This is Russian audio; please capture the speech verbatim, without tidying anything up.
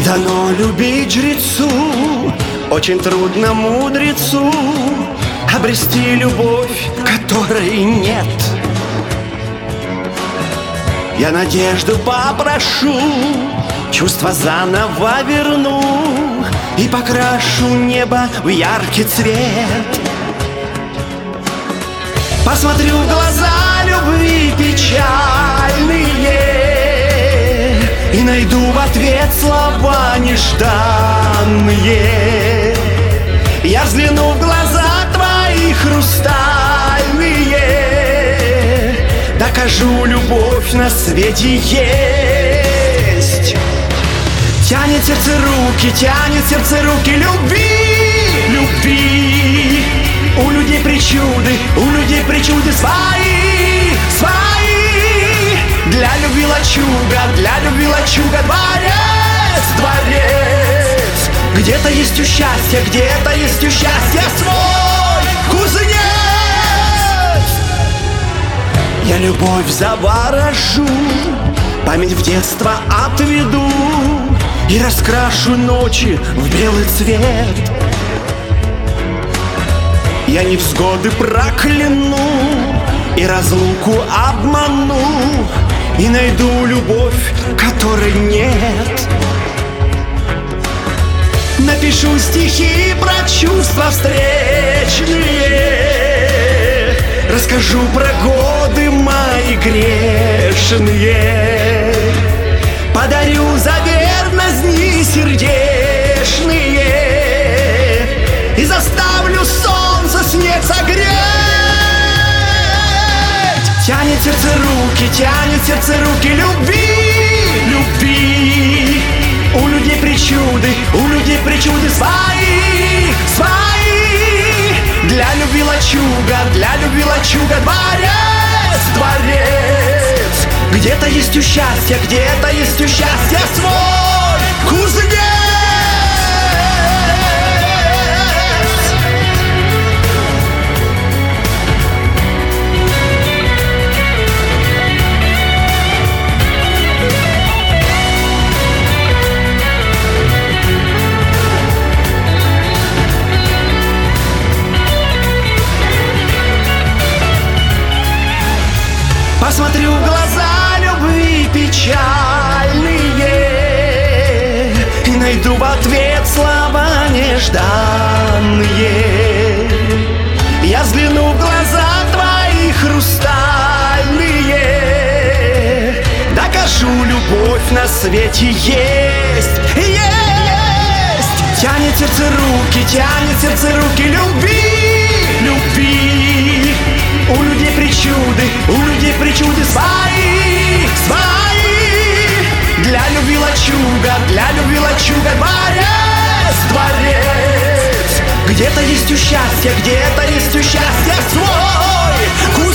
дано любить жрецу, очень трудно мудрецу обрести любовь, которой нет. Я надежду попрошу, чувства заново верну и покрашу небо в яркий цвет. Посмотрю в глаза любви печальные и найду в ответ слова нежданные. Я взгляну в глаза твои хрустальные, докажу, любовь на свете есть. Тянет сердце руки, тянет сердце руки любви, любви. У людей причуды, у людей причуды свои, свои. Для любви лачуга, для любви лачуга, дворец, дворец. Где-то есть у счастья, где-то есть у счастья свой кузнец. Я любовь заворожу, память в детство отведу и раскрашу ночи в белый цвет. Я невзгоды прокляну и разлуку обману и найду любовь, которой нет. Напишу стихи про чувства встречные, расскажу про годы мои грешные, подарю за верность дни сердечные и заставлю солнце снег согреть. Тянет сердце руки, тянет сердце руки любви, любви. У людей причуды, у людей причуды свои, свои. Для любви лачуга, для любви лачуга, дворец, дворец. Где-то есть у счастья, где-то есть у счастья свой кузнец. Посмотрю в глаза любви печальные и найду в ответ слова нежданные. Я взгляну в глаза твои хрустальные, докажу, любовь на свете есть, есть. Тянет сердце руки, тянет сердце руки любви, любви. У людей причуды, у людей причуды свои, свои. Для любви лачуга, для любви лачуга, дворец, дворец. Где-то есть у счастья, где-то есть у счастья свой кузнец.